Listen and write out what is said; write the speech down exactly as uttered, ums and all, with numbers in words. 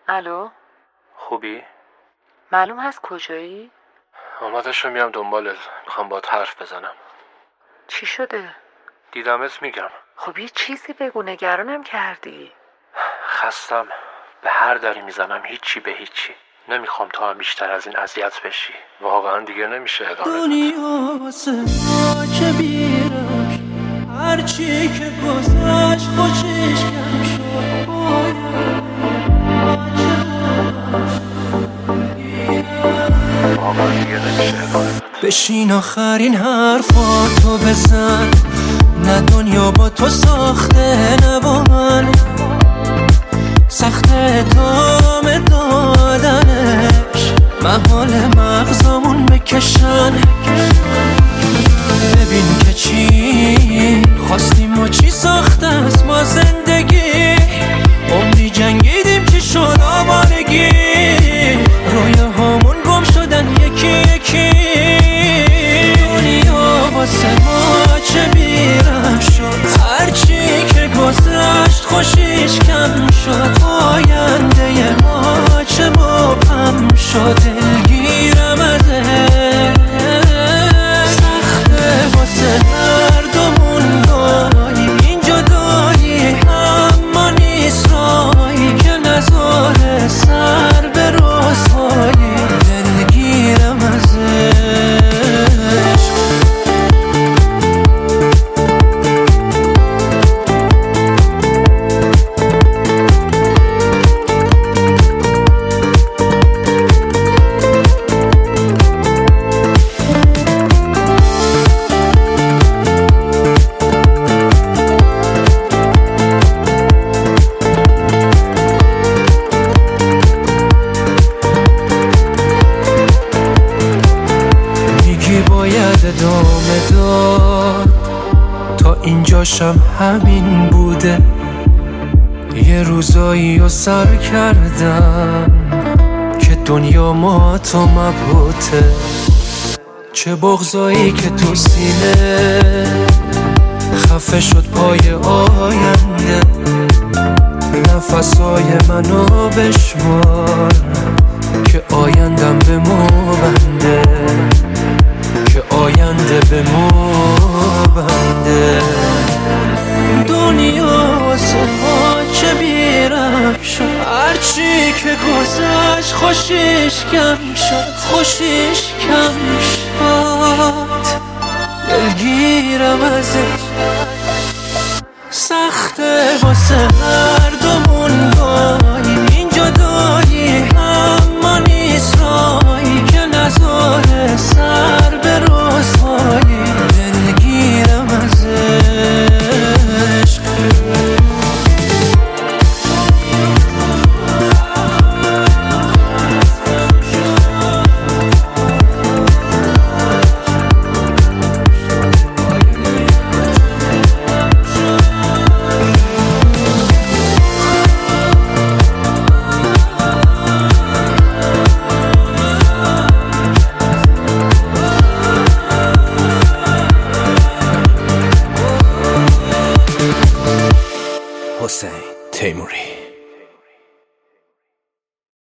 الو، خوبی؟ معلوم هست کجایی؟ آماده شو میام دنبالت. میخوام باهات حرف بزنم. چی شده؟ دیدمت میگم. خب یه چیزی بگو، نگرانم کردی. خستم. به هر دری میزنم هیچی به هیچی. نمیخوام تو هم بیشتر از این اذیت بشی. واقعا دیگه نمیشه ادامه داد. دنیا واسه ما که بیرم هرچی که گذشت خوشش کم شد باید واقعا دیگه نمیشه ادامه داد. بشین آخرین حرفاتو بزن، نه دنیا با تو ساخته نه با من، سخته ادامه دادنش محال مغزامون بکشن. ببین که چی خواستیم و چی ساخته است ما زندگی، عمری جنگیدیم چی شد آوارگی، رویاهامون گم شدن یکی یکی. دنیا واسه ما چه بیرم شد، هرچی که گذشت خوشیش کم شد، آینده ما چه مبهم شد، دلگیرم ازش. سخته واسه هر دومون گاهی این جدایی، اما نیست راهی که نذاره سر به رسوایی، دلگیرم ازش. باید ادامه داد، تا اینجاشم همین بوده. یه روزایی رو سر کردم که دنیا ما تو مبهوته، چه بغضایی که تو سینه خفه شد پای آینده. نفسای منو بشمار که آیندم به مو بنده، که آینده به مو بنده. دنیا واسه ما چه بیرم شد، هرچی که گذشت خوشیش کم شد، خوشیش کم شد، دلگیرم ازش. سخته واسه